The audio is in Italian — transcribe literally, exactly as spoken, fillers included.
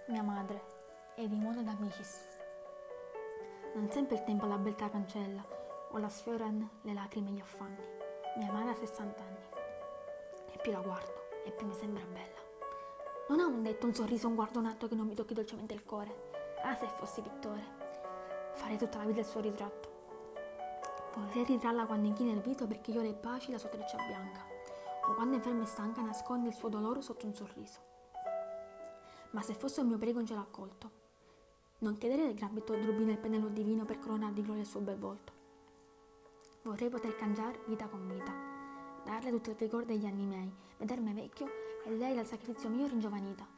mia madre, e di modo da amicis. Non sempre il tempo la beltà cancella, o la sfioran le lacrime e gli affanni. Mia madre ha sessanta anni, e più la guardo, e più mi sembra bella. Non ha un detto, un sorriso, un guardo nato che non mi tocchi dolcemente il cuore. Ah, se fossi pittore, farei tutta la vita il suo ritratto. Vorrei ritrarla quando inchina il viso perché io le baci la sua treccia bianca, o quando inferma e stanca nasconde il suo dolore sotto un sorriso. Ma se fosse un mio prego in cielo accolto, non chiedere il gran petto di rubino e il pennello divino per coronare di gloria il suo bel volto. Vorrei poter cangiare vita con vita, darle tutto il vigore degli anni miei, vedermi vecchio e lei dal sacrificio mio ringiovanita.